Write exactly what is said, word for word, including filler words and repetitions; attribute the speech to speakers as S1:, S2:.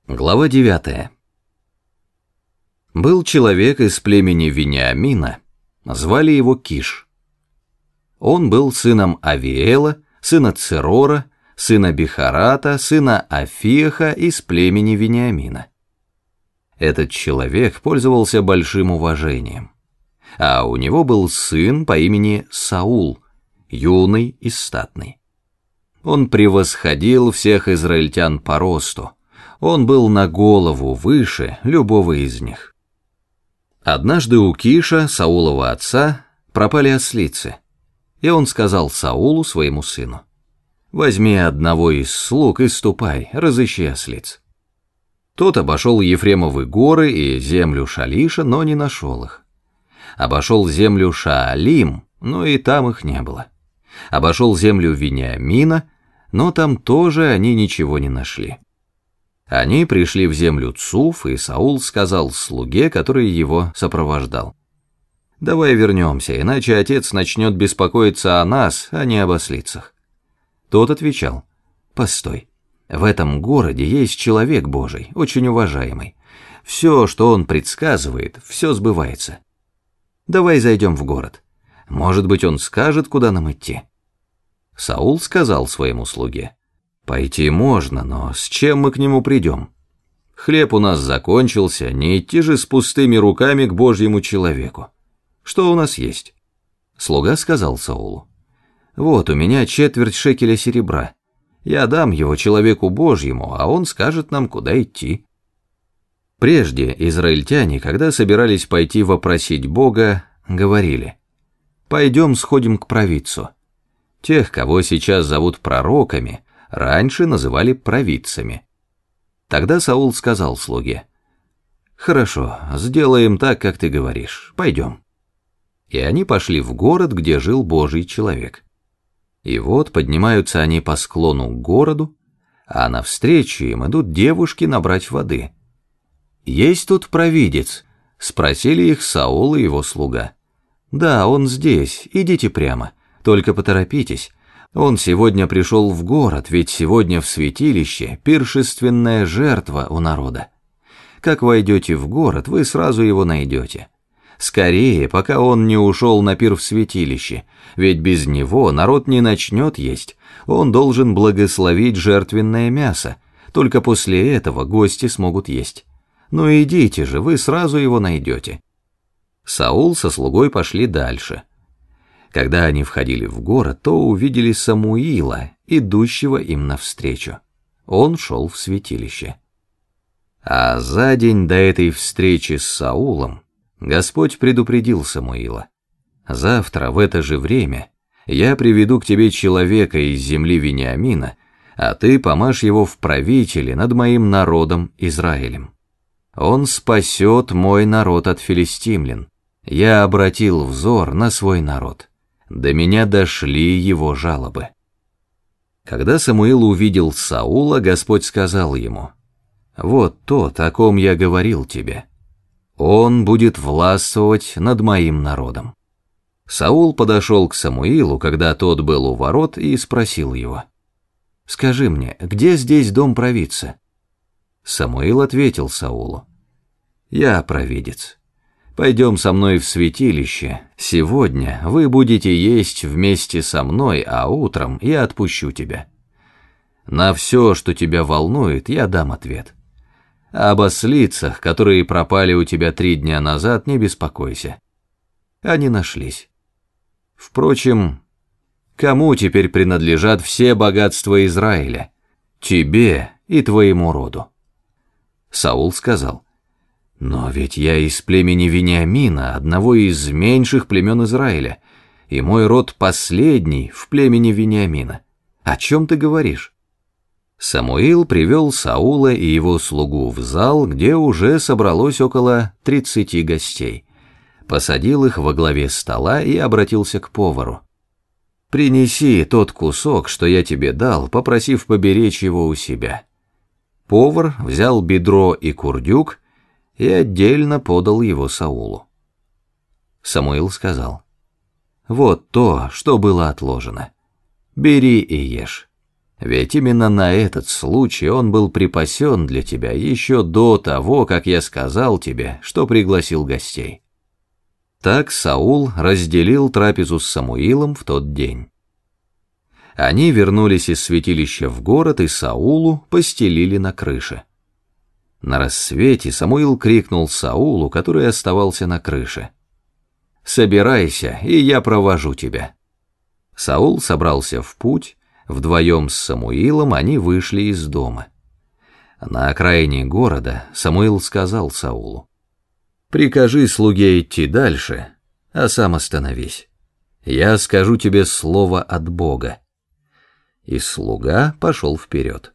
S1: Глава девятая. Был человек из племени Вениамина, звали его Киш. Он был сыном Авиэла, сына Церора, сына Бихарата, сына Афиаха из племени Вениамина. Этот человек пользовался большим уважением, а у него был сын по имени Саул, юный и статный. Он превосходил всех израильтян по росту. Он был на голову выше любого из них. Однажды у Киша, Саулова отца, пропали ослицы, и он сказал Саулу, своему сыну: «Возьми одного из слуг и ступай, разыщи ослиц». Тот обошел Ефремовы горы и землю Шалиша, но не нашел их. Обошел землю Шаалим, но и там их не было. Обошел землю Вениамина, но там тоже они ничего не нашли. Они пришли в землю Цуф, и Саул сказал слуге, который его сопровождал: «Давай вернемся, иначе отец начнет беспокоиться о нас, а не об ослицах». Тот отвечал: «Постой, в этом городе есть человек Божий, очень уважаемый. Все, что он предсказывает, все сбывается. Давай зайдем в город. Может быть, он скажет, куда нам идти». Саул сказал своему слуге: «Пойти можно, но с чем мы к нему придем? Хлеб у нас закончился, не идти же с пустыми руками к Божьему человеку. Что у нас есть?» Слуга сказал Саулу: «Вот у меня четверть шекеля серебра. Я дам его человеку Божьему, а он скажет нам, куда идти». Прежде израильтяне, когда собирались пойти вопросить Бога, говорили: «Пойдем сходим к провидцу». Тех, кого сейчас зовут пророками, раньше называли провидцами. Тогда Саул сказал слуге: «Хорошо, сделаем так, как ты говоришь, пойдем». И они пошли в город, где жил Божий человек. И вот поднимаются они по склону к городу, а навстречу им идут девушки набрать воды. «Есть тут провидец?» — спросили их Саул и его слуга. «Да, он здесь, идите прямо, только поторопитесь. Он сегодня пришел в город, ведь сегодня в святилище пиршественная жертва у народа. Как войдете в город, вы сразу его найдете. Скорее, пока он не ушел на пир в святилище, ведь без него народ не начнет есть. Он должен благословить жертвенное мясо, только после этого гости смогут есть. Ну идите же, вы сразу его найдете». Саул со слугой пошли дальше. Когда они входили в город, то увидели Самуила, идущего им навстречу. Он шел в святилище. А за день до этой встречи с Саулом Господь предупредил Самуила: «Завтра в это же время я приведу к тебе человека из земли Вениамина, а ты помажь его в правители над моим народом Израилем. Он спасет мой народ от филистимлян. Я обратил взор на свой народ. До меня дошли его жалобы». Когда Самуил увидел Саула, Господь сказал ему: «Вот тот, о ком я говорил тебе. Он будет властвовать над моим народом». Саул подошел к Самуилу, когда тот был у ворот, и спросил его: «Скажи мне, где здесь дом провидца?» Самуил ответил Саулу: «Я провидец. Пойдем со мной в святилище. Сегодня вы будете есть вместе со мной, а утром я отпущу тебя. На все, что тебя волнует, я дам ответ. Об ослицах, которые пропали у тебя три дня назад, не беспокойся. Они нашлись. Впрочем, кому теперь принадлежат все богатства Израиля? Тебе и твоему роду». Саул сказал: «Но ведь я из племени Вениамина, одного из меньших племен Израиля, и мой род последний в племени Вениамина. О чем ты говоришь?» Самуил привел Саула и его слугу в зал, где уже собралось около тридцати гостей, посадил их во главе стола и обратился к повару: «Принеси тот кусок, что я тебе дал, попросив поберечь его у себя». Повар взял бедро и курдюк и отдельно подал его Саулу. Самуил сказал: «Вот то, что было отложено. Бери и ешь. Ведь именно на этот случай он был припасен для тебя еще до того, как я сказал тебе, что пригласил гостей». Так Саул разделил трапезу с Самуилом в тот день. Они вернулись из святилища в город, и Саулу постелили на крыше. На рассвете Самуил крикнул Саулу, который оставался на крыше: «Собирайся, и я провожу тебя». Саул собрался в путь, вдвоем с Самуилом они вышли из дома. На окраине города Самуил сказал Саулу: «Прикажи слуге идти дальше, а сам остановись. Я скажу тебе слово от Бога». И слуга пошел вперед.